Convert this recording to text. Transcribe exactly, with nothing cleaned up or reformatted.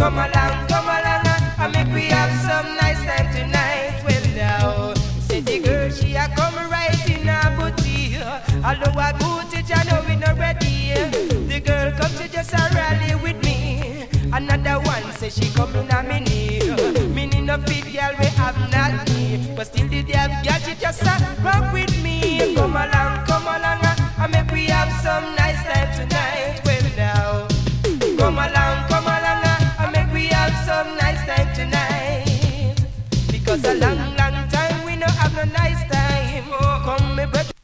Come along, come along, and make we have some nice time tonight. Well now, say the girl she a come right in her booty. Although I booty, I know we not ready. The girl come to just a rally with me. Another one say she come in a mini. Mini no fit girl we have not me. But still the damn girl she just a rock with me. Come along, come along, and make we have some nice time tonight. Well now, come along, come along, and make we have some nice time tonight. Because a long, long time we no have no nice time. Oh, come me back.